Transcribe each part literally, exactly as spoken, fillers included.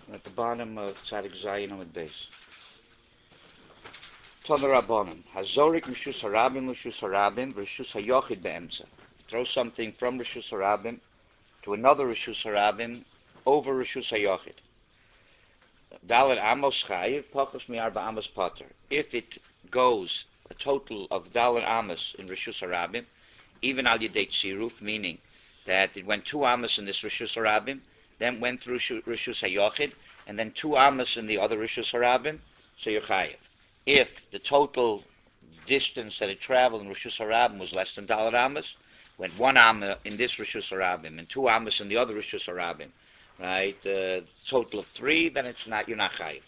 at the bottom of Tzadik Zayin Amid Beis. Tomer Rabbanim. Hazorik Rishus Harabim, Rishus Harabim, Rishus Hayochid Be'emtza. Throw something from Rishus Harabim to another Rishus Harabim over Rishus Hayochid. Dalet Amos Chayiv, Pachos Mi'arba Amos Potter. If it goes a total of Dalet Amos in Rishus Harabim, even Al Yedei Tziruf, meaning that it went two Amos in this Rishus Harabim, then went through Rishus Hayochid, and then two Amos in the other Rishus Harabim, so you're Chayiv. If the total distance that it traveled in Rishus Harabim was less than Dalet Amos, went one Amma in this Rishus Harabim and two Amos in the other Rishus Harabim, right, uh, total of three, then it's not, you're not Chayiv.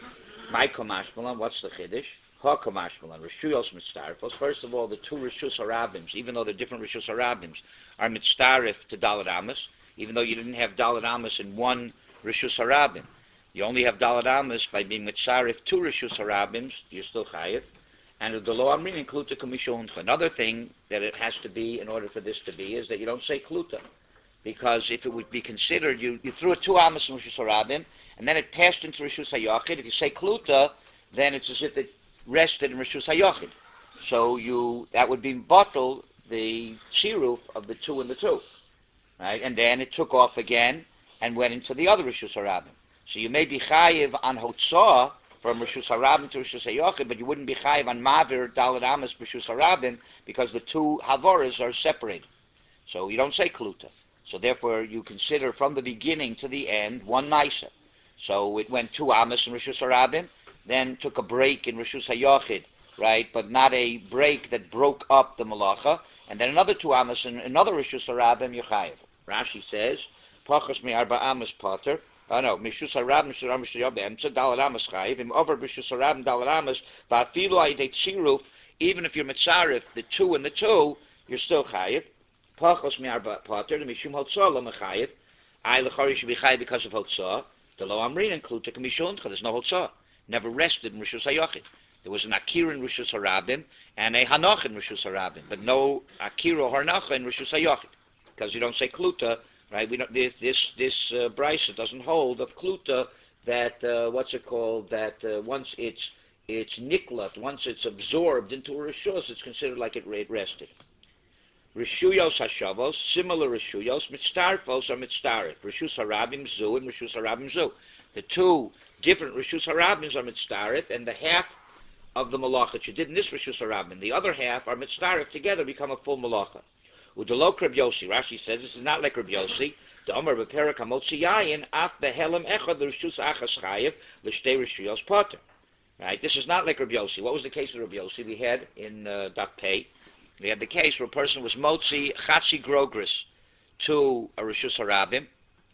My Kamashmalan, what's the Chiddush? Ha Kamashmalan, Rishuyos Mitztarefos. First of all, the two Rishus Harabims, even though they're different Rishus Harabims, are Mitztaref to Dalet Amos, even though you didn't have Dalet Amos in one Rishus Harabim. You only have Dalet Amos by being Mitzaref two Rishus Harabims, you're still Chayiv. And the Lo Amrin includes a Kamishoncha. Another thing that it has to be in order for this to be is that you don't say Kluta. Because if it would be considered, you, you threw a two Amos in Rishus Harabim, and then it passed into Rishus Hayochid. If you say Kluta, then it's as if it rested in Rishus Hayochid. So you that would be bottle the Tziruf of the two and the two. Right? And then it took off again and went into the other Rishus Harabim. So you may be Chayiv on Hotzah from Rishus Harabim to Rishus Hayochid, but you wouldn't be Chayiv on Mavir, Dalet Amos, Rishus Harabim, because the two Havoras are separated. So you don't say Kluta. So therefore you consider from the beginning to the end one Maisa. So it went two Amos in Rishus Harabim, then took a break in Rishus Hayochid, right, but not a break that broke up the Malacha, and then another two Amos in another Rishus Harabim, Yechayev. Rashi says, Pachos mi'arba Amos Potter, oh no, Mishus Harabim, Mishus Harabim, Mishus Harabim, Mishus Dalet Amos Chayev, im over Mishus Harabim, Dalet Amos, Ba'afilu Ayidei Tziruf, even if you're Mitzaref, the two and the two, you're still Chayev. Pachos mi'arba Potter, the Mishum Hotzah lo Mechayev, I Lechari should be Chayev because of Hotzah, the Lo Amrin include the Kamishoncha, there's no Hotzah, never rested in Rishus Hayochid. There was an Akira in Rishus Harabim and a Hanoch in Rishus Harabim, but no Akira or Hanoch in Rishus Hayochid, because you don't say Kluta, right? We don't. This this this uh, Brisa doesn't hold of Kluta that uh, what's it called? That uh, once it's it's niklat, once it's absorbed into a Rishus, it's considered like it rested. Rishuyos Hashavos, similar Rishuyos, Mitztarfos are Mitztaref. Rishus Harabim Zu and Rishus Harabim Zu. The two different Rishus Harabims are Mitztaref, and the half of the Malacha that you did in this Rishus Harabim, the other half are Mitztaref together, become a full Malacha. Udalok Reb Yossi, Rashi says this is not like Reb Yossi. The Omer Beperak Hamotzi Yayin af behelem echad l'Rishus Achas Chayev l'Shtei Rishuyos Potter. Right? This is not like Reb Yossi. What was the case of Reb Yossi? We had in uh, Daf Pei. We had the case where a person was Motzi Chatzi Grogris to a Rishus Harabim,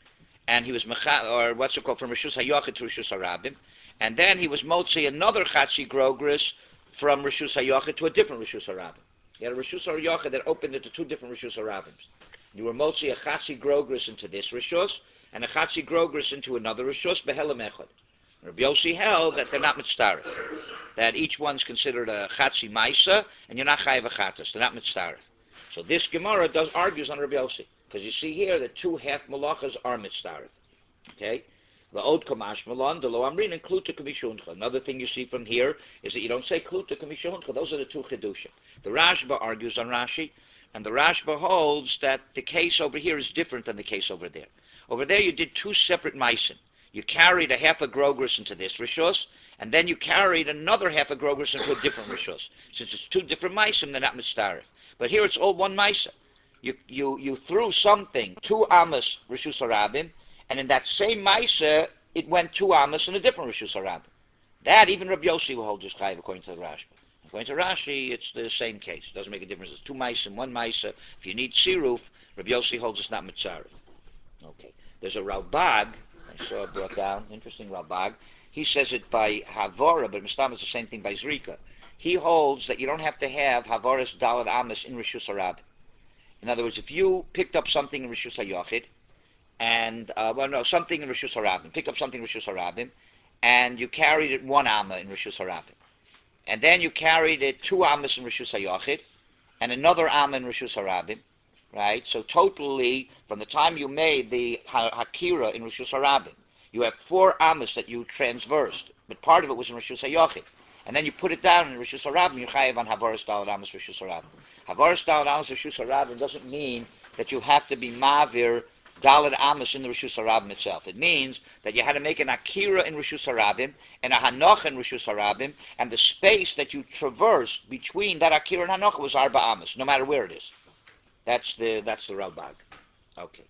and he was mecha, or what's it called, from Rishus Hayochid to Rishus Harabim, and then he was Motzi another Chatzi Grogris from Rishus Hayochid to a different Rishus Harabim. He had a Rishus Hayochid that opened into two different Rishus Harabims. You were Motzi a Chatzi Grogris into this Rishus, and a Chatzi Grogris into another Rishus, Behelem Echad. Rabbi Yossi held that they're not mitztaref, that each one's considered a chatzi maisa, and you're not chayiv achatas. They're not mitztaref. So this Gemara does argues on Rabbi Yossi, because you see here that two half malachas are mitztaref. Okay, the od kamash malan the lo amrin and kluta kamishuncha. Another thing you see from here is that you don't say kluta kamishuncha. Those are the two chidushim. The Rashba argues on Rashi, and the Rashba holds that the case over here is different than the case over there. Over there you did two separate maisim. You carried a half a grogris into this rishus, and then you carried another half a grogris into a different rishus. Since it's two different maisim, they're not mistarif. But here it's all one maisa. You you you threw something two amas rishus harabim, and in that same maisa it went two amas in a different rishus harabim. That even Rabbi Yossi will hold this chayv according to the Rashi. According to Rashi, it's the same case. It doesn't make a difference. It's two maisim, one maisa. If you need siruf, Rabbi Yossi holds it's not mitzarif. Okay. There's a Ralbag. I saw it brought down, interesting Ralbag. He says it by Havora, but Mistam is the same thing by Zrika. He holds that you don't have to have Havoras Dalet Amos in Rishus Harabim. In other words, if you picked up something in Rishus Hayochid, and, uh, well, no, something in Rishus Harabim, pick up something in Rishus Harabim, and you carried it one Amma in Rishus Harabim, and then you carried it two Ammas in Rishus Hayochid, and another Amma in Rishus Harabim, right? So totally, from the time you made the ha- Hakira in Rishus Harabim, You have four amas that you transversed, but part of it was in Rishus HaYochid. And then you put it down in Rishus HaRabim, you're chayiv on Havaras Daled Amas Rishus HaRabim. Havaras Daled Amas Rishus HaRabim doesn't mean that you have to be Mavir Daled Amas in the Rishus HaRabim itself. It means that you had to make an Akira in Rishus HaRabim and a Hanoch in Rishus HaRabim, and the space that you traversed between that Akira and Hanoch was Arba Amas, no matter where it is. That's the that's the Ralbag. Okay.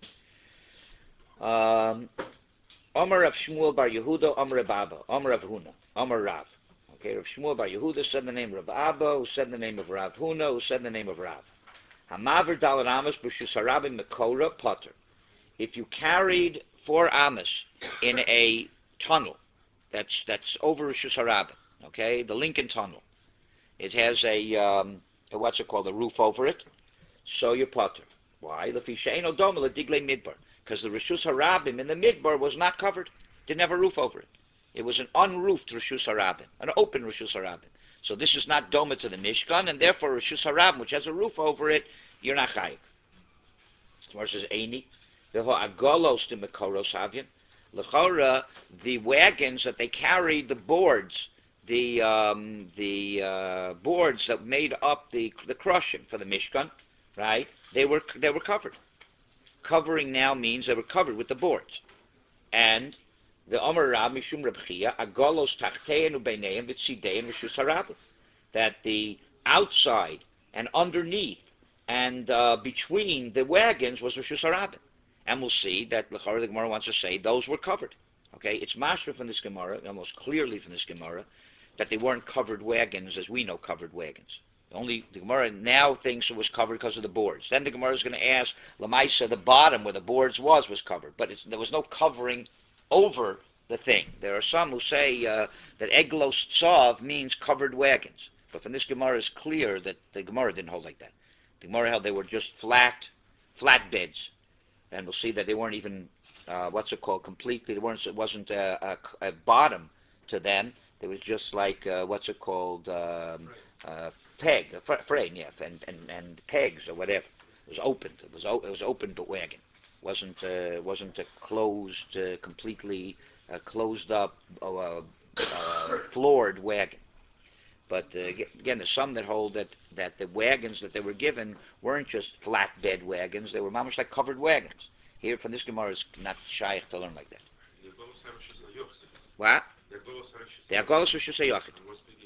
Um, Omer of Shmuel Bar Yehuda, Omer of Abba, Omer of Huna, Omer Rav. Okay, Rav Shmuel Bar Yehuda said the name of Abba, who said the name of Rav Huna, who said the name of Rav. Hamaver Daled Amas B'Rishus HaRabim Mekora Potter. If you carried four amas in a tunnel, that's that's over Rishus HaRabim, okay, the Lincoln Tunnel. It has a, um, a what's it called, a roof over it, so you're Potter. Why? Because the Rishus HaRabim in the Midbar was not covered, didn't have a roof over it. It was an unroofed Rishus HaRabim, an open Rishus HaRabim. So this is not doma to the Mishkan, and therefore Rishus HaRabim, which has a roof over it, you're not chayiv. Tomorrow says Eini, Veho Agolos to Mekoros Havyan. L'chora, the wagons that they carried, the boards, the um, the uh, boards that made up the the crushing for the Mishkan, right? They were they were covered. Covering now means they were covered with the boards, and the Omer Rab Mishum Reb Chia Agolos Tachtein Ubeineim Vitzidein Rishus HaRabim, that the outside and underneath and uh, between the wagons was Rishus HaRabim. And we'll see that the Gemara wants to say those were covered. Okay, it's mashra from this Gemara, almost clearly from this Gemara, that they weren't covered wagons as we know covered wagons. Only the Gemara now thinks it was covered because of the boards. Then the Gemara is going to ask, Lamaisa, the bottom where the boards was, was covered. But it's, there was no covering over the thing. There are some who say uh, that Eglos Tzav means covered wagons. But from this Gemara it's clear that the Gemara didn't hold like that. The Gemara held they were just flat, flat beds. And we'll see that they weren't even, uh, what's it called, completely, there weren't, it wasn't a, a, a bottom to them. There was just like, uh, what's it called, um, uh, peg, a fr- frame, yeah, and, and, and pegs or whatever. It was opened. It was, o- it was open but wagon. It wasn't, uh, wasn't a closed, uh, completely uh, closed up, uh, uh, floored wagon. But uh, again, there's some that hold that, that the wagons that they were given weren't just flatbed wagons. They were almost like covered wagons. Here, from this Gemara, is not shaykh to learn like that. What? The Agolos Rishus HaYochid.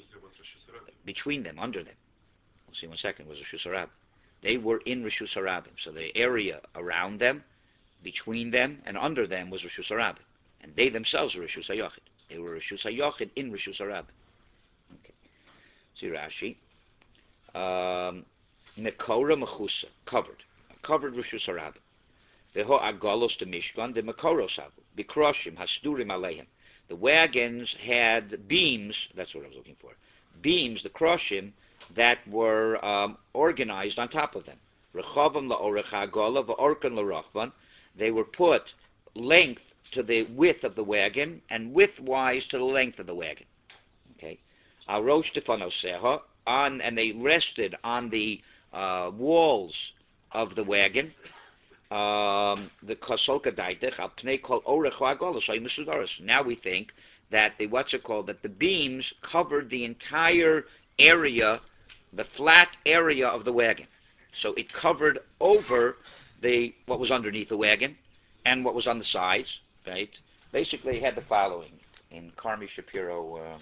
Between them, under them. We'll see in one second, was Rishus HaRabim. They were in Rishus HaRabim. So the area around them, between them, and under them was Rishus HaRabim. And they themselves were Rishus HaYochid. They were Rishus HaYochid in Rishus HaRabim. Okay. See Rashi. Um, Mekora Mechusa, covered. Covered Rishus HaRabim. Veho Agolos to Mishkan, the Mekoros Havu. Bikroshim, Hasdurim Aleihim. The wagons had beams, that's what I was looking for, beams, the kroshim, that were um, organized on top of them. Rechavam la'orech ha'agola va'orkan la'rochvan. They were put length to the width of the wagon and width-wise to the length of the wagon. Okay. Arosh tefanoseha, on, and they rested on the uh, walls of the wagon. Um, the kosolka daitech al pnei kol orech ha'agola so misudaros. Now we think that the what's it called that the beams covered the entire area, the flat area of the wagon. So it covered over the what was underneath the wagon and what was on the sides. Right. Basically, it had the following in Carmi Shapiro. Um,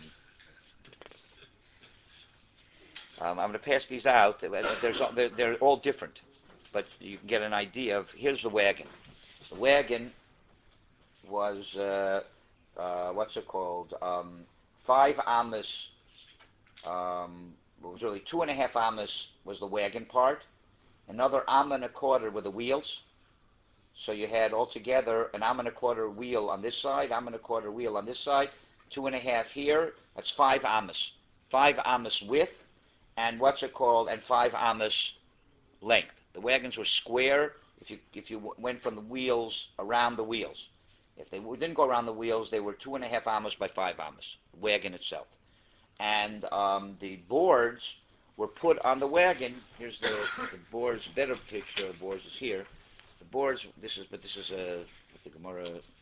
um, I'm going to pass these out. There's they're, they're all different. But you can get an idea of, here's the wagon. The wagon was, uh, uh, what's it called, um, five amas, um, it was really two and a half amas was the wagon part, another amma and a quarter were the wheels. So you had altogether an amma and a quarter wheel on this side, amma and a quarter wheel on this side, two and a half here, that's five amas. Five amas width, and what's it called, and five amas length. The wagons were square if you if you w- went from the wheels around the wheels. If they w- didn't go around the wheels, they were two and a half amas by five amas, the wagon itself. And um, the boards were put on the wagon. Here's the, the boards, better picture of the boards is here. The boards, this is, but this is a, the Gemara,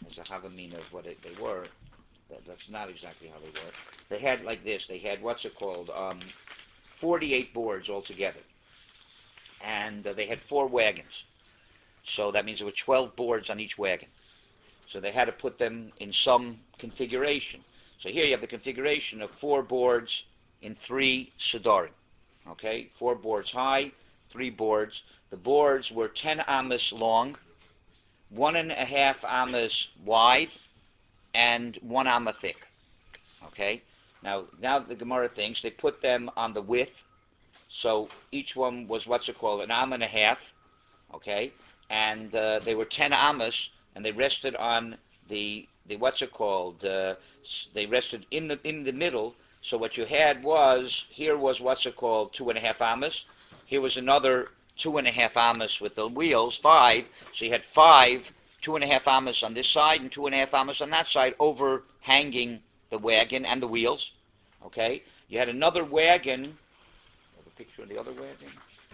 as a havamina of what it, they were. That, that's not exactly how they were. They had like this. They had what's it called? Um, forty-eight boards altogether, and uh, they had four wagons. So that means there were twelve boards on each wagon. So they had to put them in some configuration. So here you have the configuration of four boards in three sidorim. Okay, four boards high, three boards. The boards were ten amas long, one and a half amas wide, and one amma thick. Okay, now now the Gemara thinks they put them on the width, so each one was what's it called, an amma and a half. Okay, and uh, they were ten amas, and they rested on the the what's it called? Uh, they rested in the in the middle. So what you had was, here was what's it called, two and a half amas. Here was another two and a half amas with the wheels, five. So you had five, two and a half amas on this side and two and a half amas on that side, overhanging the wagon and the wheels. Okay. You had another wagon. I have a picture of the other wagon.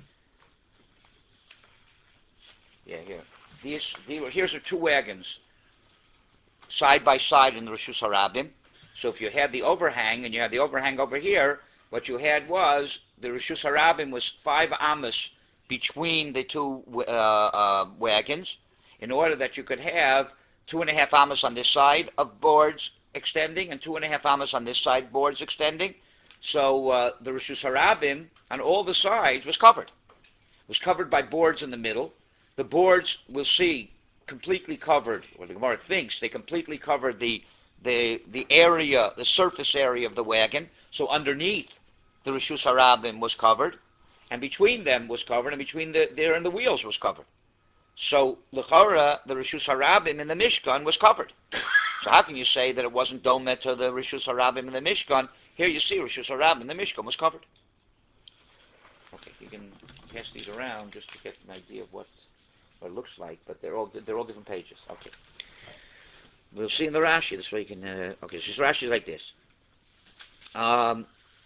Yeah, here. These, these here's the two wagons side by side in the Rishus Harabim. So if you had the overhang and you had the overhang over here, what you had was the Rishus Harabim was five amas between the two uh, uh, wagons, in order that you could have two and a half amas on this side of boards extending and two and a half amas on this side boards extending. So uh, the Rishus Harabim on all the sides was covered. It was covered by boards in the middle. The boards, we'll see, completely covered, or the Gemara thinks they completely covered the the the area, the surface area of the wagon. So underneath the Rishus Harabim was covered, and between them was covered, and between the there and the wheels was covered. So l'chora, the Rishus Harabim in the Mishkan was covered. So how can you say that it wasn't domet to the Rishus Harabim in the Mishkan? Here you see Rishus Harabim in the Mishkan was covered. Okay, you can pass these around just to get an idea of what what it looks like, but they're all they're all different pages. Okay, we'll see in the Rashi. This way you can. Uh, okay, so Rashi is like this. Um,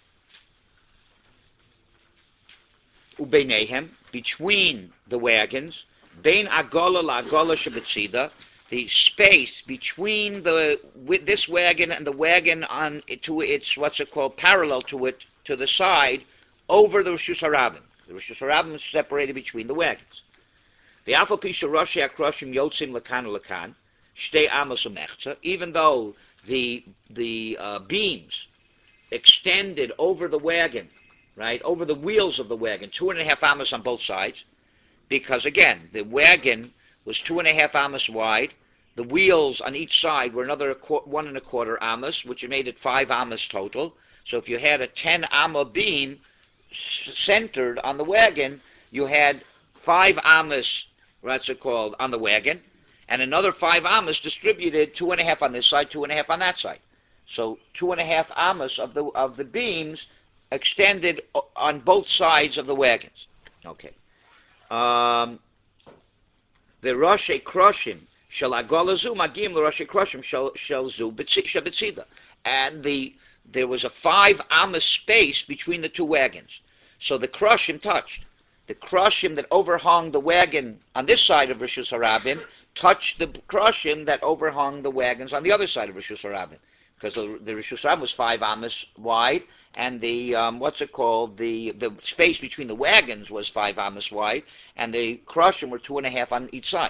Ubeinehem, between the wagons, bein agola la agola shebetzida, the space between the with this wagon and the wagon on to its what's it called, parallel to it to the side, over the Rishus Harabim. The Rishus Harabim is separated between the wagons. The Alpha Pisha Roshi Akroshim Yotzim Lakan Lakan, Shtei Amos Umechza, even though the the uh, beams extended over the wagon, right, over the wheels of the wagon, two and a half amos on both sides, because again, the wagon was two and a half amos wide, the wheels on each side were another one and a quarter amos, which made it five amos total. So if you had a ten amma beam centered on the wagon, you had five amos, what's it called, on the wagon, and another five amas distributed, two and a half on this side, two and a half on that side. So two and a half amas of the of the beams extended on both sides of the wagons. Okay. Um, the Roshei Kroshim shall agolazu magim the Roshei Kroshim shall shall zu betzida, and the there was a five amas space between the two wagons. So the Kroshim touched. The Kroshim that overhung the wagon on this side of Rishus Harabim touched the Kroshim that overhung the wagons on the other side of Rishus Harabim, because the, the Rishus Harabim was five amas wide, and the um, what's it called, the the space between the wagons was five amas wide, and the Kroshim were two and a half on each side.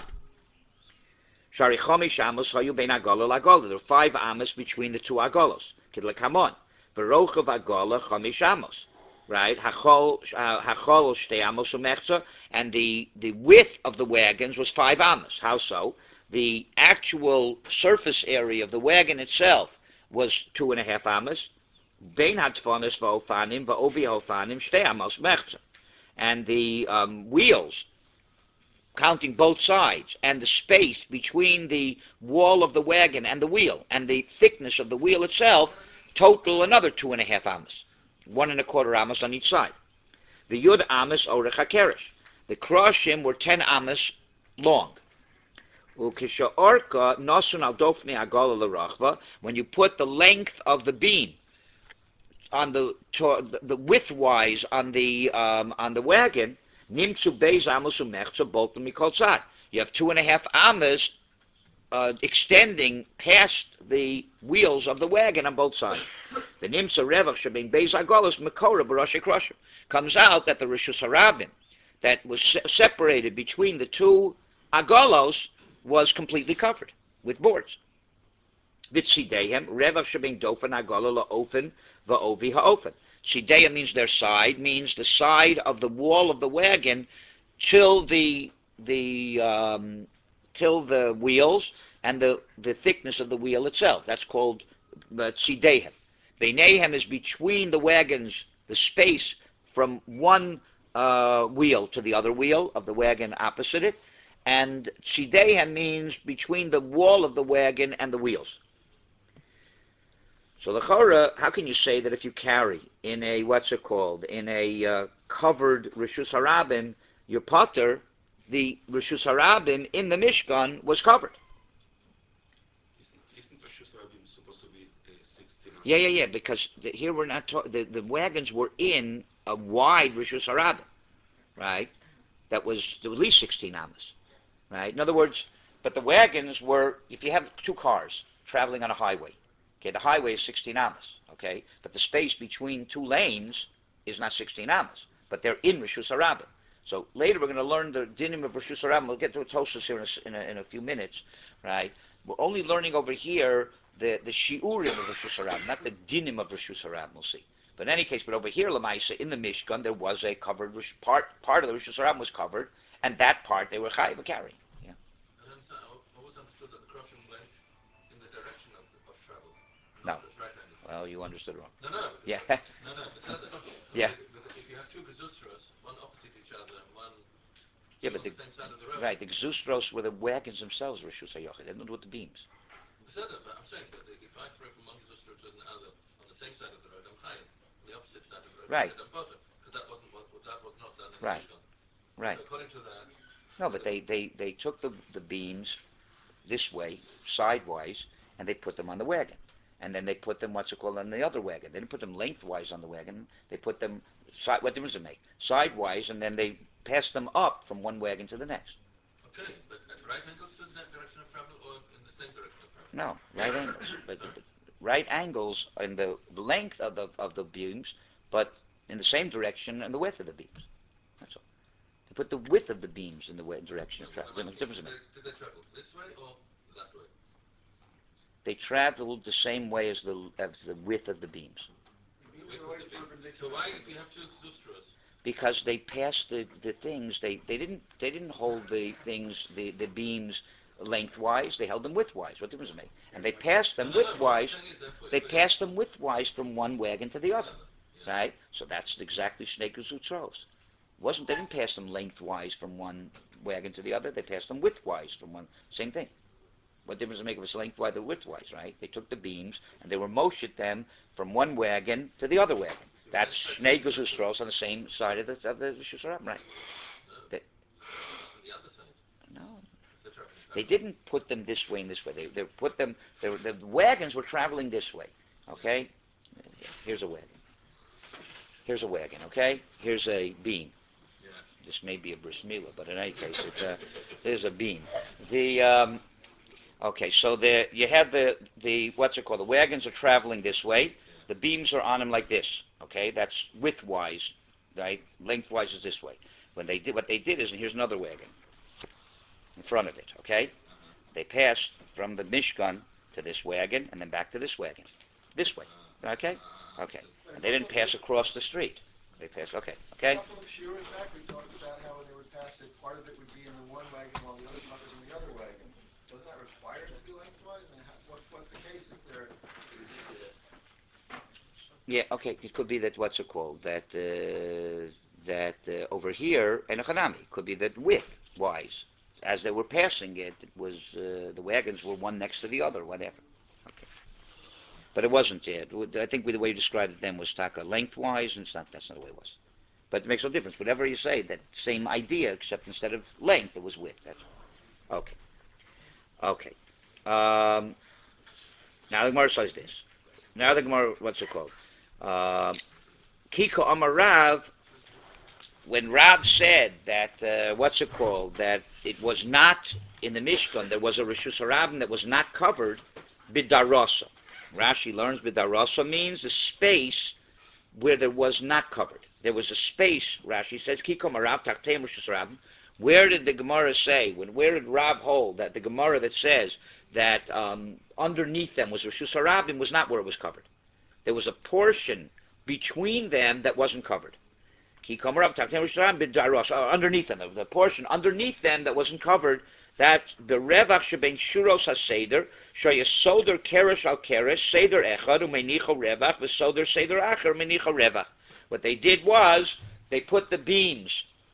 Shari chomish amos hayu bein agola lagola. There were five amas between the two agolos. Kidlekamon, v'rochav agola chomish amos. Right, hachol hachol shtei amos umechza, and the the width of the wagons was five amos. How so? The actual surface area of the wagon itself was two and a half amos. Bein hatfanis va'ofanim va'obi hofanim shtei amos mechza, and the um, wheels, counting both sides, and the space between the wall of the wagon and the wheel, and the thickness of the wheel itself, total another two and a half amos. One and a quarter amos on each side. The yud amos orech hakerish. The kroshim were ten amos long. Ukisha orka nosun al dofni agola l'rachva. When you put the length of the beam on the to, the widthwise on the um, on the wagon, nimtzu beis amos umechza bolton mikol tzad. You have two and a half amos uh, extending past the wheels of the wagon on both sides. The nimsa revach shabin beis agolos mekora b'rosh krusher. Comes out that the rishus harabim that was se- separated between the two agolos was completely covered with boards. Vitzidehem revach shabin dofen agolo la'ofen va'ovi ha'ofen. Tzidehem means their side, means the side of the wall of the wagon till the the um, till the wheels and the, the thickness of the wheel itself. That's called tzidehem. Beinehem is between the wagons, the space from one uh, wheel to the other wheel of the wagon opposite it, and tzidehem means between the wall of the wagon and the wheels. So the chora, how can you say that if you carry in a, what's it called, in a uh, covered Rishus Harabim, your potter, the Rishus Harabim in the Mishkan was covered? Isn't, isn't Rishus Harabim supposed to be uh, sixteen? Yeah, yeah, yeah, because the, here we're not talking, the, the wagons were in a wide Rishus Harabim, right? That was, there was at least sixteen amas, right? In other words, but the wagons were, if you have two cars traveling on a highway, okay, the highway is sixteen amas, okay, but the space between two lanes is not sixteen amas, but they're in Rishus Harabim. So later we're going to learn the dinim of Rishus Harabim. We'll get to a Tosfos here in a, in, a, in a few minutes, right? We're only learning over here the, the shiurim of Rishus Harabim, not the dinim of Rishus Harabim. We'll see. But in any case, but over here, Lamaisa, in the Mishkan, there was a covered part. Part of the Rishus Harabim was covered, and that part they were chayiv carrying. Yeah. I understand. I always understood that the crushing went in the direction of, of travel. No. Right. Well, you understood wrong. No, no. Yeah. No, no. Yeah. If you have two gezustras, one opposite each other, one yeah, but on the, the same side of the road. Right, the gezustros were the wagons themselves, Rishus HaYochid. They didn't do with the beams. But I'm saying that if I throw from one gezustra to another on the same side of the road, I'm chayiv. On the opposite side of the road, right. I'm potter, because that wasn't what that was not done in right. the Mishkan. Right. So according to that. No, but they, they, they took the the beams this way, sidewise, and they put them on the wagon. And then they put them, what's it called, on the other wagon. They didn't put them lengthwise on the wagon. They put them, side, what difference does it make? Sidewise, and then they passed them up from one wagon to the next. Okay, but at right angles to that direction of travel, or in the same direction of travel? No, right angles. But the, right angles in the length of the of the beams, but in the same direction and the width of the beams. That's all. They put the width of the beams in the direction of travel. No, What difference does it make? Did they travel this way or that way? They traveled the same way as the as the width of the beams. So why, if you have two exustras? Because they passed the, the things. They, they didn't they didn't hold the things the, the beams lengthwise. They held them widthwise. What difference does it make? And they passed them widthwise. They passed them widthwise from one wagon to the other, right? So that's exactly Shnei Gezutzros. Wasn't they didn't pass them lengthwise from one wagon to the other? They passed them widthwise from one. Same thing. What difference does it make if it's lengthwise or widthwise, right? They took the beams and they were moshet them from one wagon to the other wagon. That's Shnei Gezustros on the same side of the of the Rishus Harabim, right? They, no, they didn't put them this way and this way. They they put them. They were, the wagons were traveling this way. Okay, here's a wagon. Here's a wagon. Okay, here's a beam. This may be a bris milah, but in any case, it's a, there's a beam. The um, Okay, so the, you have the, the, what's it called, the wagons are traveling this way, the beams are on them like this, okay, that's widthwise, right, lengthwise is this way. When they did, what they did is, and here's another wagon in front of it, okay, they passed from the Mishkan to this wagon, and then back to this wagon, this way, okay, okay, and they didn't pass across the street, they passed, okay, okay. A couple of shiurim back, we talked about how when they would pass it, part of it would be in the one wagon while the other part was in the other wagon. Doesn't that require it to be lengthwise? And how, what, what's the case if they're... Yeah, okay, it could be that, what's it called, that uh, that uh, over here, in a Hanami, could be that width-wise, as they were passing it, it was, uh, the wagons were one next to the other, whatever. Okay. But it wasn't yet. I think the way you described it then was taka lengthwise, and it's not, that's not the way it was. But it makes no difference. Whatever you say, that same idea, except instead of length, it was width, that's all. Okay. Okay. Um, now the Gemara says this. Now the Gemara, what's it called? Uh, Kiko Amarav when Rav said that, uh, what's it called, that it was not, in the Mishkan, there was a Rishus Harabim that was not covered, Bidarasa. Rashi learns Bidarasa means a space where there was not covered. There was a space, Rashi says, Kikom Arav Tachteim Rishus Harabim. Where did the Gemara say, when, where did Rav hold that the Gemara that says that um, underneath them was Rishus Harabim was not where it was covered? There was a portion between them that wasn't covered. Underneath them, the portion underneath them that wasn't covered, that the revach shebein shuros haseder shayasoder keresh al keresh seder echad umenicho revach v'soder seder acher umenicho revach. What they did was they put the beams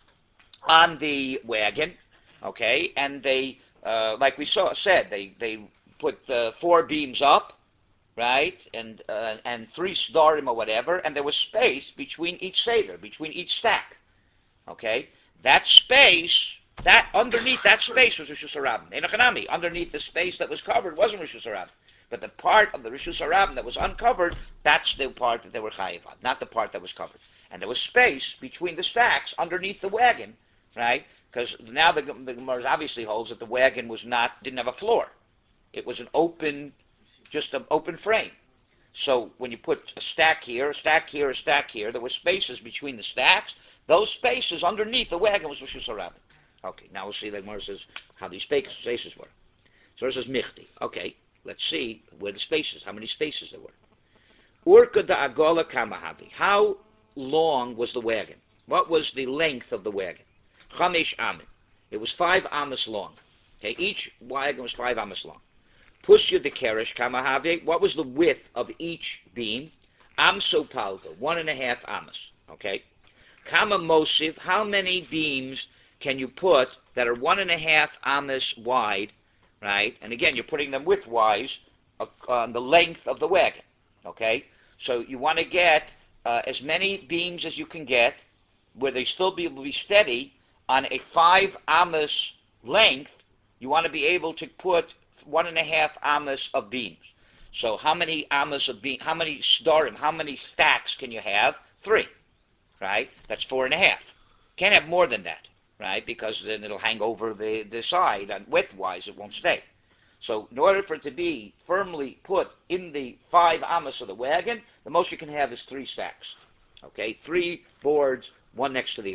on the wagon, okay, and they, uh, like we saw said, they they put the four beams up, right, and uh, and three sdarim or whatever, and there was space between each seder, between each stack. Okay, that space, that underneath that space was Rishus Harabim. Enochanami, underneath the space that was covered wasn't Rishus Harabim, but the part of the Rishus Harabim that was uncovered, that's the part that they were chayiv on, not the part that was covered. And there was space between the stacks underneath the wagon, right? Because now the the Gemara obviously holds that the wagon was not didn't have a floor; it was an open. Just an open frame. So when you put a stack here, a stack here, a stack here, there were spaces between the stacks. Those spaces underneath the wagon was Rishus Harabim. Okay, now we'll see, the Gemara says, how these spaces were. So it says Michti. Okay, let's see where the spaces, how many spaces there were. Urka da agola kamahavi. How long was the wagon? What was the length of the wagon? Chamesh amin. It was five amas long. Okay, each wagon was five amas long. Pusya de keresh kamahave. What was the width of each beam? Amso palga, one and a half amas. Okay. Kama mosiv. How many beams can you put that are one and a half amas wide, right? And again, you're putting them widthwise on the length of the wagon. Okay. So you want to get uh, as many beams as you can get, where they still be able to be steady on a five amas length. You want to be able to put one and a half amas of beams. So how many amas of beam? How many starim? How many stacks can you have? Three, right? That's four and a half. Can't have more than that, right? Because then it'll hang over the the side, and width-wise it won't stay. So in order for it to be firmly put in the five amas of the wagon, the most you can have is three stacks. Okay, three boards, one next to the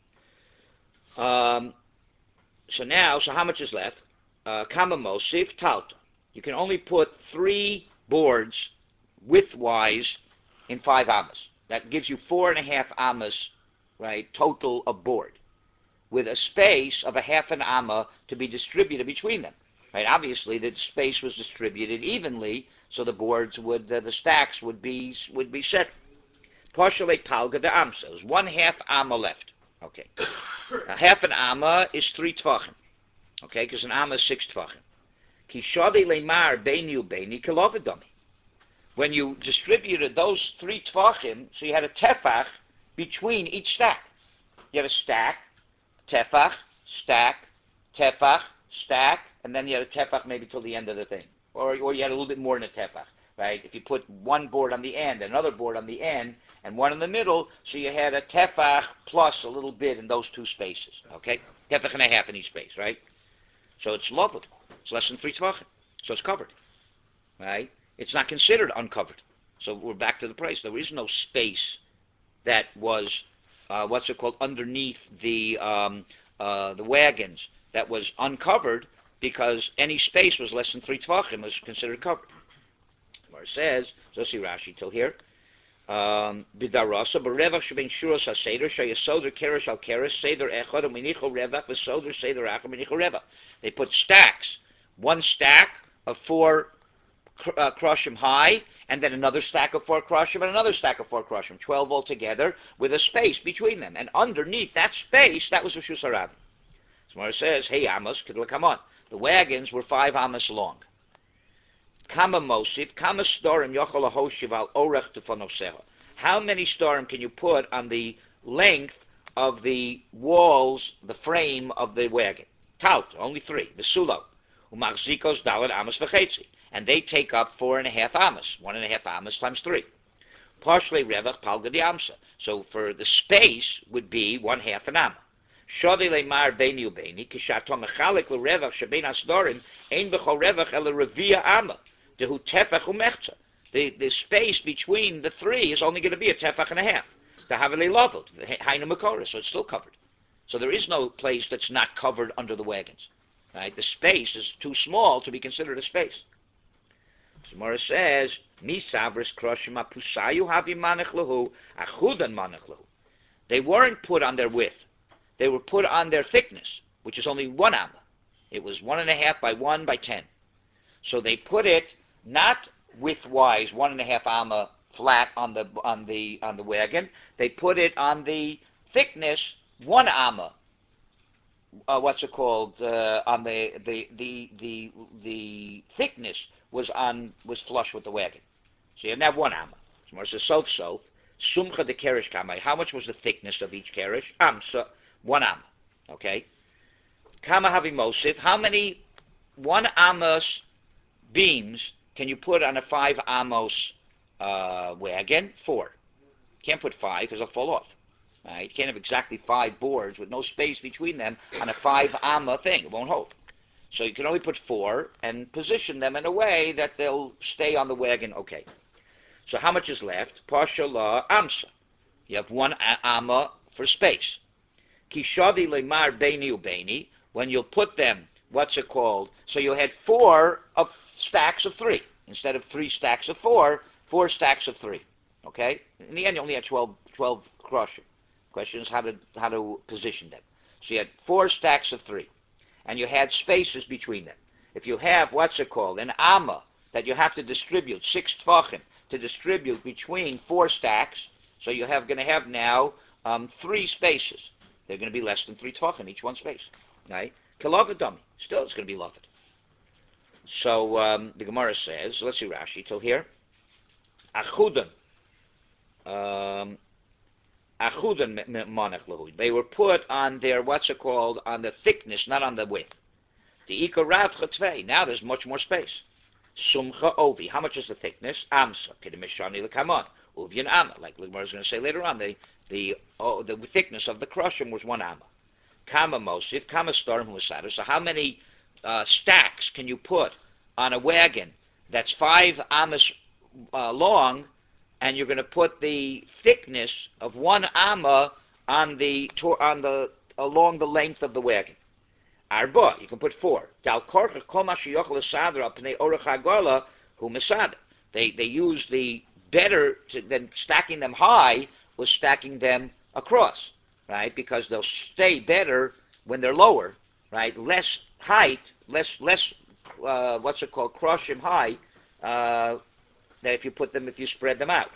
other. Um, so now, so how much is left? Kama mosif talta. You can only put three boards widthwise in five amas. That gives you four and a half amas, right, total of board, with a space of a half an amma to be distributed between them. Right? Obviously, the space was distributed evenly, so the boards would, uh, the stacks would be would be set. Partially palga de amsa. There's one half amma left. Okay, a half an amma is three tvachim. Okay, because an amma is six tvachim. Ki shadi leimar beini ubeini kilovadomi. When you distributed those three tvachim, so you had a tefach between each stack. You had a stack, tefach, stack, tefach, stack, and then you had a tefach maybe till the end of the thing. Or, or you had a little bit more than a tefach, right? If you put one board on the end, another board on the end, and one in the middle, so you had a tefach plus a little bit in those two spaces, okay? Tefach and a half in each space, right? So it's lovely. It's less than three tvachim. So it's covered, right? It's not considered uncovered. So we're back to the price. There is no space that was, uh, what's it called, underneath the um, uh, the wagons that was uncovered, because any space was less than three tvachim was considered covered. Where it says, so see Rashi till here. Bidarasa, berevach shebein shuros haseder shayasoder keresh al keresh seder echad uminicho revach v'soder seder acher uminicho revach. They put stacks, one stack of four uh, kroshim high, and then another stack of four kroshim, and another stack of four kroshim, twelve altogether, with a space between them. And underneath that space, that was Rishus Harabim. So it says, hey amos, come on. The wagons were five amos long. Kama mosif, kama storim yochol ahoshiv al orech tefonoseha. How many storim can you put on the length of the walls, the frame of the wagon? Taut, only three. The sulo, umachzikos dalad amos v'chetzi, and they take up four and a half amos. One and a half amos times three. Partially revach palga di amsa. So for the space would be one half an amma. Shodi leimar beini ubeini, kishato mechalik l'revach shebein asdorim, ein b'chol revach ele revia amma, dehu tefach umechza. The, the space between the three is only going to be a tefach and a half. The haveli leveled, hainu makora, so it's still covered. So there is no place that's not covered under the wagons. Right? The space is too small to be considered a space. Gemara says, "Mi savris kroshim apusayu havi manech lahu, achudan manech lahu." They weren't put on their width; they were put on their thickness, which is only one amma. It was one and a half by one by ten. So they put it not widthwise one and a half amma flat on the on the on the wagon. They put it on the thickness one amma. Uh, what's it called? Uh, on the the the the the thickness was on was flush with the wagon. So you have one amma. So it's a sof sof. Sumcha de kerish kamai. How much was the thickness of each kerish? Am so one amma. Okay. Kama havi mosif. How many one ammas beams can you put on a five amos uh, wagon? Four. Can't put five because they'll fall off. Right? You can't have exactly five boards with no space between them on a five amma thing. It won't hold. So you can only put four and position them in a way that they'll stay on the wagon okay. So how much is left? Pashala amsa. You have one amma for space. Kishadi lemar beini ubeini. When you'll put them, what's it called? So you had four of stacks of three. Instead of three stacks of four, four stacks of three. Okay? In the end, you only had twelve, twelve crushing. Question is how to, how to position them. So you had four stacks of three. And you had spaces between them. If you have, what's it called, an amma that you have to distribute, six tvachim, to distribute between four stacks, so you have going to have now um, three spaces. They're going to be less than three tvachim, each one space. Right? Kalavadami. Still, it's going to be loved. So um, the Gemara says, let's see Rashi till here. Achudan. Um, They were put on their, what's it called, on the thickness, not on the width. The Ika Rav Chatzvei. Now there's much more space. Sumcha Ovi. How much is the thickness? Amsa. Kedemishani Lekamon. Uvian Amma. Like Ligmar is going to say later on, the the oh, the thickness of the crushim was one Amma. Kama Mosif. Kama Storm Huasada. So how many uh, stacks can you put on a wagon that's five Ammas uh, long, and you're going to put the thickness of one amma on the on the along the length of the wagon? Arba, you can put four. They they use the better to, than stacking them high was stacking them across, right? Because they'll stay better when they're lower, right? Less height, less less uh, what's it called? Crush them high. Uh, that if you put them, if you spread them out.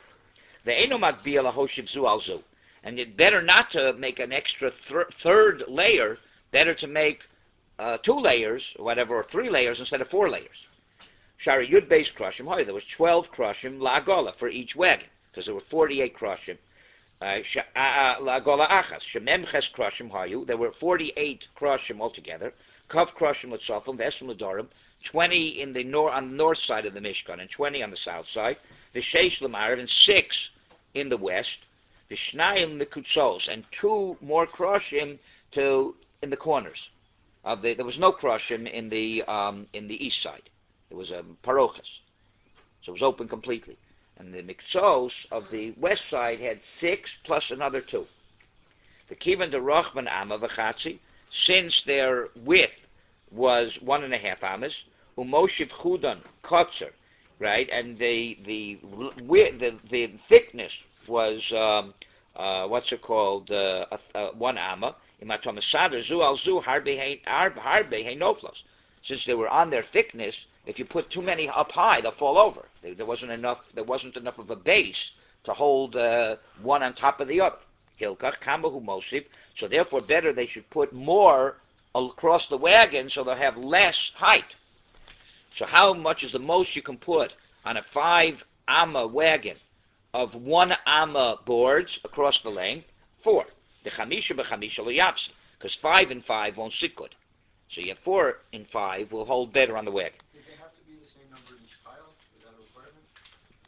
And it's better not to make an extra th- third layer, better to make uh, two layers, or whatever, or three layers instead of four layers. Shari Yud base crushim, there was twelve crushim la'agola for each wagon, because there were forty-eight crushim. La'agola achas, shemem ches crushim hayu, there were forty-eight crushim altogether. Kav crushim l'tzofim, v'esrim l'dorim, twenty in the nor- on the north side of the Mishkan, and twenty on the south side. The Sheish Lamarav, and six in the west. The Shnayim Mikutzos, and two more crushim to in the corners. Of the, there was no crushim in the um, in the east side. There was a parochas, so it was open completely. And the Miktzos of the west side had six plus another two. The Kivan de Rochman Amma V'chatzi, since their width was one and a half amas, Umoshiv Chudan Kotzer, right, and the the the the thickness was um, uh, what's it called? Uh, uh, one amma. Zu al zu harbe noflos. Since they were on their thickness, if you put too many up high, they'll fall over. There wasn't enough. There wasn't enough of a base to hold uh, one on top of the other. Hilkach kamahu mosif. So therefore, better they should put more across the wagon, so they'll have less height. So how much is the most you can put on a five amma wagon of one amma boards across the length? Four. The chamisha b'chamisha lo yavsi, because five and five won't sit good. So you have four and five will hold better on the wagon. Did they have to be the same number in each pile? Is that a requirement?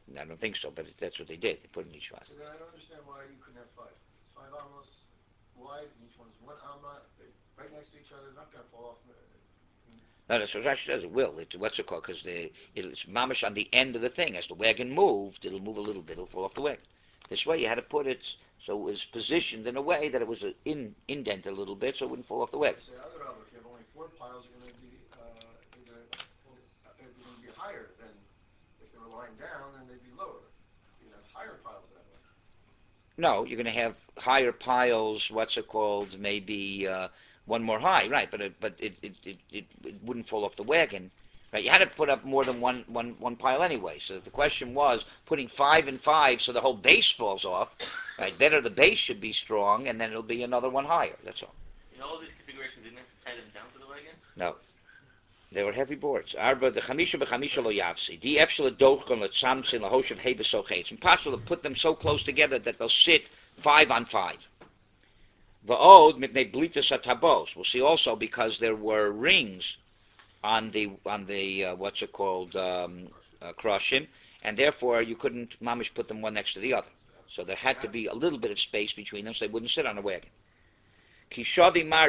I don't think so, but that's what they did. They put in each one. So then I don't understand why you couldn't have five. It's five amas wide, and each one's one amma, right next to each other. They're not going to fall off. No, that's what Rashi says. It will. It's what's it called? Because it's mamish on the end of the thing. As the wagon moved, it'll move a little bit. It'll fall off the wagon. This way, you had to put it so it was positioned in a way that it was a in indent a little bit, so it wouldn't fall off the wagon. Say other rabbi, if you have only four piles, they're going to be uh, they're going to, they're going to be higher than if they were lying down, then they'd be lower. You have higher piles that way. No, you're going to have higher piles. What's it called? Maybe uh, one more high, right? But it, but it it, it, it it wouldn't fall off the wagon, right? You had to put up more than one one one pile anyway. So the question was putting five and five, so the whole base falls off, right? Better the base should be strong, and then it'll be another one higher. That's all. In all of these configurations, didn't have to tie them down to the wagon? No. They were heavy boards. Arba the chamisha b'chamisha lo yavsi. Di efshel adochon letzamsin lahoshev hei b'sochei. It's impossible to put them so close together that they'll sit five on five. Va'od mipnei blitas atabos. We'll see also because there were rings on the on the uh, what's it called um, uh, crushim, and therefore you couldn't mamish put them one next to the other. So there had to be a little bit of space between them, so they wouldn't sit on a wagon. If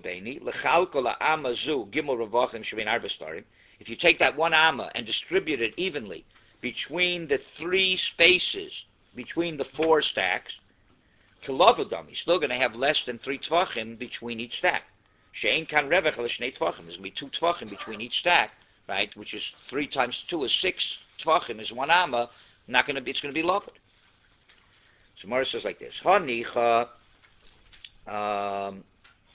you take that one amma and distribute it evenly between the three spaces between the four stacks, kilovodom, you're still going to have less than three tvachim between each stack. She'ein kan revech al shnei tvachim. There's going to be two tvachim between each stack, right? Which is three times two is six tvachim is one amma. Not going to be. It's going to be loved. So Mara says like this: Hanicha. Um,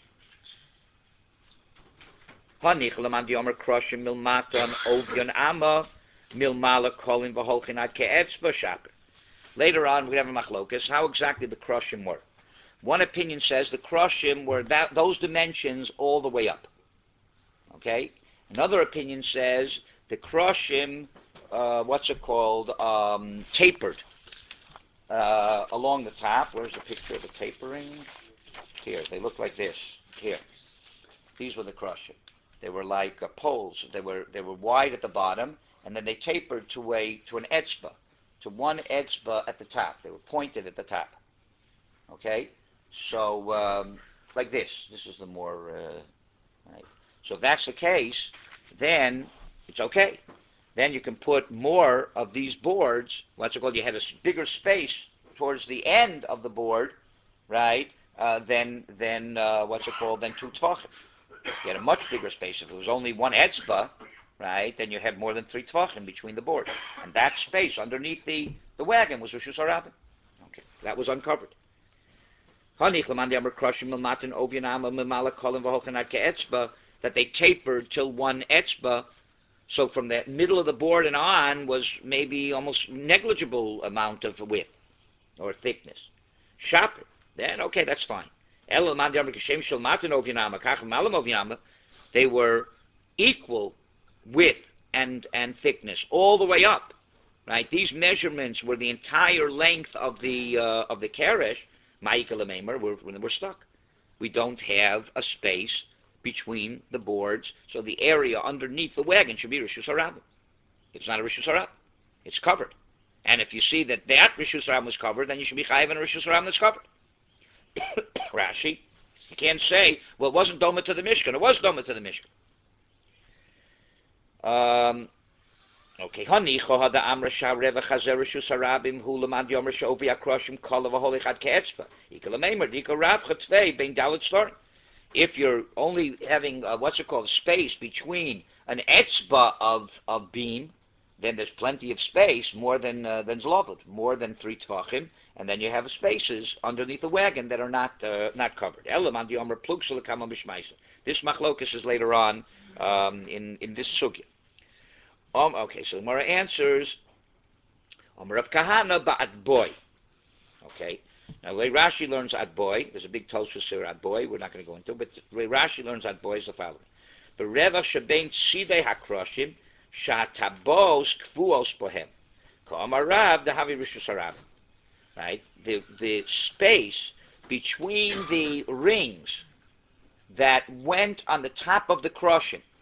Hanich leman diomer crushim milmatan ovyon amma milmala kolin v'holchin ad ke'etzba shaper. Later on, we have a machlokas how exactly the crushim were. One opinion says the crushim were that those dimensions all the way up. Okay. Another opinion says the crushim, uh, what's it called, um, tapered uh, along the top. Where's the picture of the tapering? Here, they look like this. Here, these were the crushim. They were like uh, poles. They were they were wide at the bottom, and then they tapered to a to an etzba, to one etzba at the top. They were pointed at the top. Okay, so um, like this. This is the more uh, right. So if that's the case, then it's okay. Then you can put more of these boards. What's it called? You have a bigger space towards the end of the board, right? Uh, than than uh, what's it called? Than two tvachim. You had a much bigger space. If it was only one etzba, right, then you had more than three tvachim between the boards, and that space underneath the, the wagon was rishus harabim. Okay, that was uncovered. That they tapered till one etzba, so from the middle of the board and on was maybe almost negligible amount of width or thickness. Shaper. Then, okay, that's fine. They were equal width and, and thickness all the way up. Right? These measurements were the entire length of the uh, of the keresh. When we're stuck. We don't have a space between the boards, so the area underneath the wagon should be rishus harabim. It's not a rishus harabim. It's covered. And if you see that that rishus harabim was covered, then you should be chayiv in a rishus harabim that's covered. Rashi, you can't say, well, it wasn't doma to the Mishkan. It was doma to the Mishkan. Um, okay. Hanicho hada amra shareva chazer rishus harabim hu lamad yomer shovi akroshim kol v'holich ad ke'etzba. Ikalameimer diko rav chatvei bein dalet storim. If you're only having uh, what's it called space between an etzba of of beam, then there's plenty of space, more than uh, than zlovot, more than three tvachim, and then you have spaces underneath the wagon that are not uh, not covered. This machlokus is later on um, in in this sugya. Um, okay, so the Gemara answers. Omer of Kahana ba'at boy. Okay. Now, the way Rashi learns at boy, there's a big Tosfos here at boy. We're not going to go into it, but the way Rashi learns at boy is the following: the reva shebein tzidei hakroshim shatabos kvuos bohem ka'amarav dehavi rishus harabim. Right, the the space between the rings that went on the top of the crushim,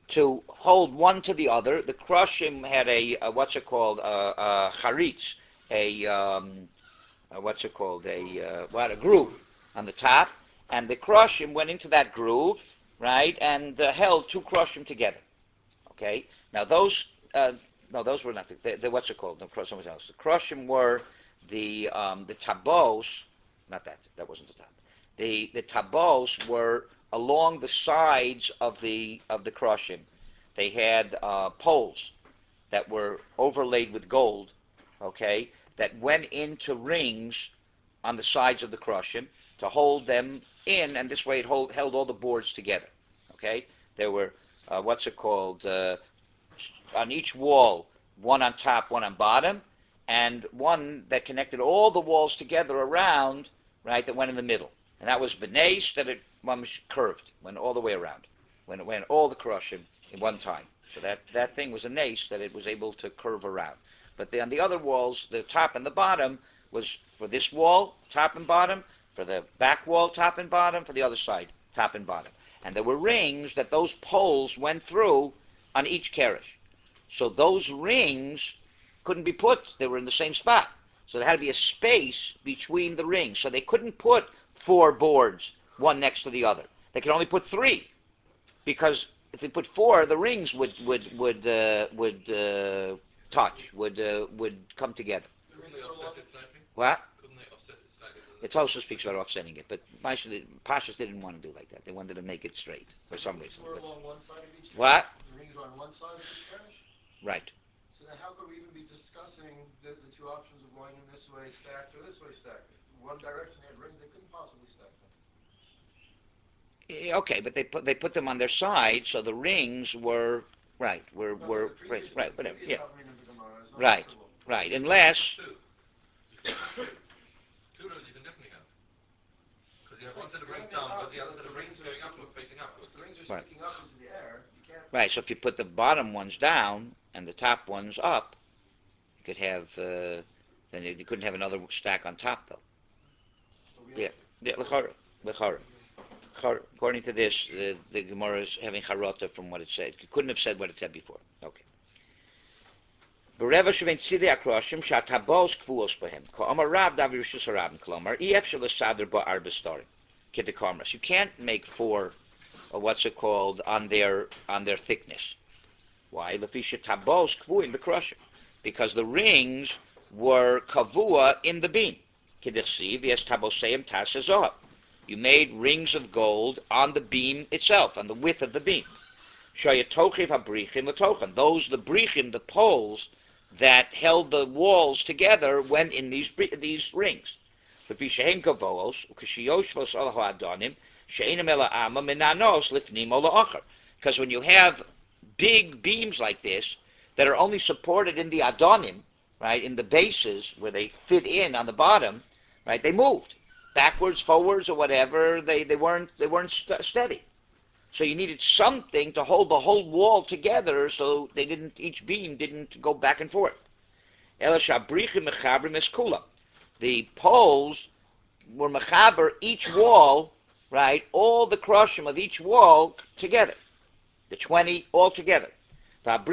to hold one to the other. The Krushim had a, a what's it called, a, a charitz, a um, uh, what's it called, a uh, what, a groove on the top, and the Krushim went into that groove, right, and uh, held two Krushim together. Okay, now those, uh, no, those were not the, the, the what's it called? No, something else. The Krushim were the um, the tabos, not that. That wasn't the top. The the tabos were along the sides of the of the Krushim. They had uh, poles that were overlaid with gold. Okay, that went into rings on the sides of the Krushim to hold them in, and this way it hold, held all the boards together. Okay, there were uh, what's it called, uh, on each wall, one on top, one on bottom, and one that connected all the walls together around, right, that went in the middle. And that was benesh, that it one was curved, went all the way around, when it went all the Krushim in one time. So that, that thing was a nace that it was able to curve around. But the, on the other walls, the top and the bottom was for this wall, top and bottom, for the back wall, top and bottom, for the other side, top and bottom. And there were rings that those poles went through on each carriage. So those rings couldn't be put. They were in the same spot. So there had to be a space between the rings. So they couldn't put four boards, one next to the other. They could only put three, because if they put four, the rings would would would uh, would uh, touch, would uh, would come together. Couldn't they offset it slightly? What? Couldn't they offset it slightly? It also speaks about offsetting it, but Pashas didn't want to do like that. They wanted to make it straight for some reason. Were along one side of each What? The rings were on one side of each carriage? Right. So then how could we even be discussing the, the two options of going in this way stacked or this way stacked? If one direction had rings, they couldn't possibly stack them. Yeah, okay, but they put they put them on their side, so the rings were right, were No, were the previous, right, the whatever. previous Yeah. Havrin of the Gemara is not Right. possible. Right. Unless Two. Two rows you can definitely have. Because you have one set of rings down, but the other set of rings going upward, facing upwards. The rings are Right. sticking up into the air. You can't. right, so if you put the bottom ones down and the top ones up, you could have uh, then you couldn't have another stack on top though. So we Yeah. have Yeah, l'chara, l'chara. According to this, the, the Gemara is having charata from what it said. It couldn't have said what it said before. Okay. ברבע שבין צידי הקרושים שהטבעות קבועות בהם. כאמר רב דוד רשוס הרבים, כלומר, אי אפשר לסדר בו ארבע סתרים, כדקומרס. You can't make four, or what's it called, on their on their thickness. Why? לפי שטבעות קבועים בקרושים. Because the rings were kavua in the beam. כדכסיב, יש טבעותיהם תעשה זהב. You made rings of gold on the beam itself, on the width of the beam. Shayatochiv habrichim l'tochan. Those, the brichim, the poles that held the walls together, went in these these rings. Because when you have big beams like this that are only supported in the adonim, right, in the bases where they fit in on the bottom, right, they moved backwards, forwards, or whatever. They they weren't they weren't st- steady. So you needed something to hold the whole wall together, so they didn't each beam didn't go back and forth. The poles were mechaber each wall, right? All the krushim of each wall together, the twenty all together. And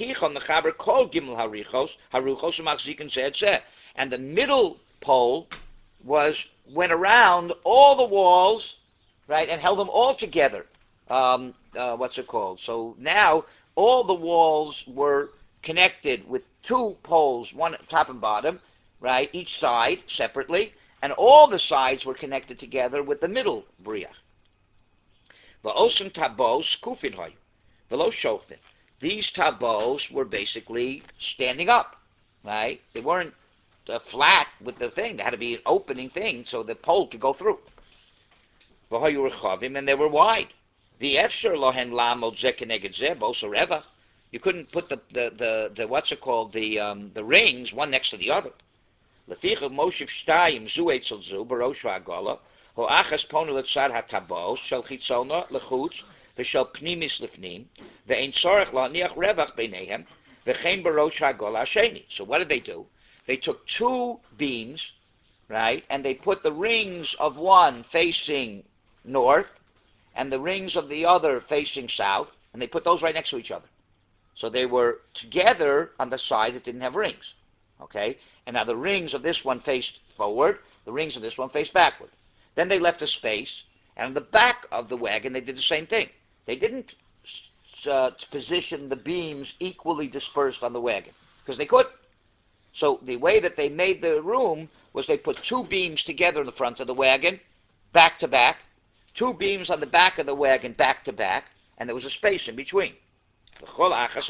the middle pole was went around all the walls, right, and held them all together. Um, uh, what's it called? So now all the walls were connected with two poles, one top and bottom, right, each side separately, and all the sides were connected together with the middle briach. These tabos were basically standing up, right? They weren't uh, flat with the thing. There had to be an opening thing so the pole could go through. And they were wide. The efshar lohen lamod zeh keneged zeh bosoreva. You couldn't put the, the, the, the what's it called, the um, the rings one next to the other. Leficha moshiv shtayim zu etzel zu barosh ha'agola ho achas ponu letzad hatabos shel chitzona lechutz v'shel pnimis lifnim ve'ein tzorech la'niach revach beinehem v'chein barosh ha'agola hasheni. So what did they do? They took two beams, right, and they put the rings of one facing north and the rings of the other facing south, and they put those right next to each other. So they were together on the side that didn't have rings. Okay? And now the rings of this one faced forward, the rings of this one faced backward. Then they left a space, and on the back of the wagon they did the same thing. They didn't uh, position the beams equally dispersed on the wagon, because they couldn't. So the way that they made the room was they put two beams together in the front of the wagon, back to back, two beams on the back of the wagon, back to back, and there was a space in between. That's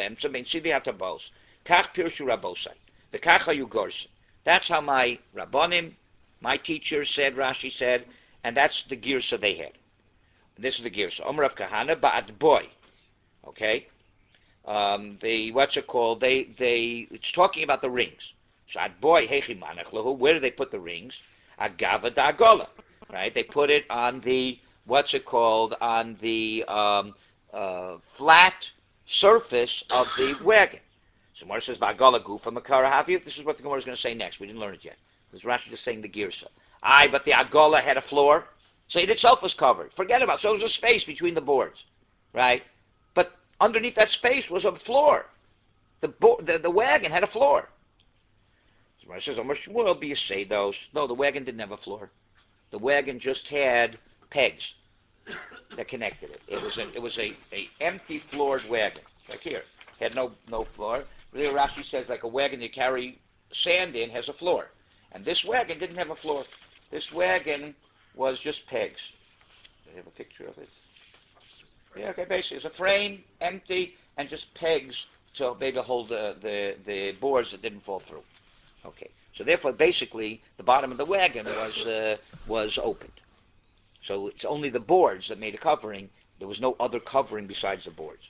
how my Rabbonim, my teacher said, Rashi said, and that's the girsa they had. This is the girsa. Omer of Kahana ba'ad boy. Okay? Um, they, what's it called? They, they, it's talking about the rings. So ad boy, hechi manach lahu, where do they put the rings? Agava da'agola. Right? They put it on the, what's it called? On the um, uh, flat surface of the wagon. So Gemara says, Va'agola gufa makara haviv. This is what the Gemara is going to say next. We didn't learn it yet. Because Rashi is saying the girsa. Aye, but the agola had a floor, so it itself was covered. Forget about it. So there was a space between the boards, right? But underneath that space was a floor. The bo- the, the wagon had a floor. So Rashi says, Omer Shmuel be say those. No, the wagon didn't have a floor. The wagon just had pegs that connected it. It was a it was a, a empty floored wagon. Like here, it had no no floor. Really, Rashi says like a wagon you carry sand in has a floor, and this wagon didn't have a floor. This wagon was just pegs. Do I have a picture of it? Yeah, okay, basically it's a frame, empty, and just pegs to maybe hold the, the, the boards that didn't fall through. Okay, so therefore basically the bottom of the wagon was uh, was opened. So it's only the boards that made a covering. There was no other covering besides the boards.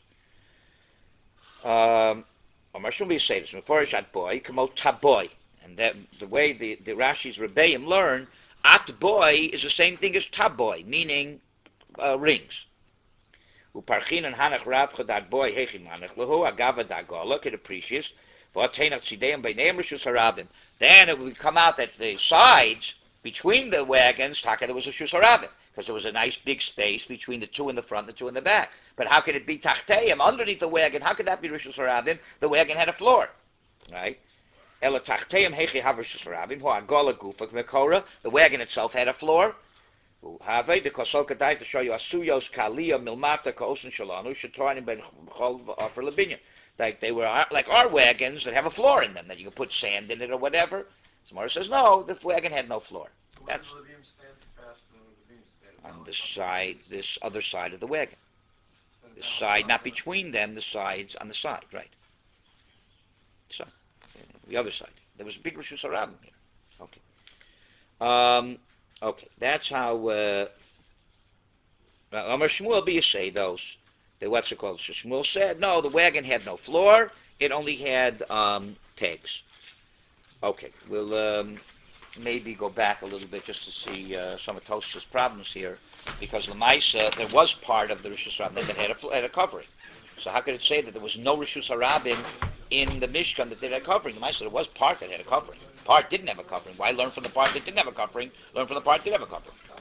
Um, and that, the way the, the Rashi's Rebbeim learn, at boy is the same thing as taboy, meaning uh, rings. Uparchin and hanach rav chadat boy hechin manach lehu agava dagola could appreciate v'atenach tzideim b'neim rishus harabim. Then it would come out that the sides between the wagons, taka, there was a shus harabim, because there was a nice big space between the two in the front and the two in the back. But how could it be tachteim underneath the wagon? How could that be rishus harabim? The wagon had a floor, right? The wagon itself had a floor. To show you asuyos kalia milmata kaosin shalanu shatorim ben chol for lebinya. Like they were like our wagons that have a floor in them that you can put sand in it or whatever. Samara says no, this wagon had no floor. So where do the beams stand to pass the, the beams stand? On the side, this other side of the wagon. The side, not between them, the sides on the side, right? So, the other side. There was a big Rishus Harabim here. Okay. Um, okay, that's how uh Amar Shmuel be say those. The what's it called? So Shmuel said, no, the wagon had no floor, it only had um pegs. Okay, we'll um maybe go back a little bit just to see uh, some of Tosha's problems here, because Lamaisa, there was part of the Rishus Harabim that had a, had a covering. So how could it say that there was no Rishus Harabim in the Mishkan that did a covering? Lamaisa, there was part that had a covering. Part didn't have a covering. Why learn from the part that didn't have a covering? Learn from the part that did have a covering.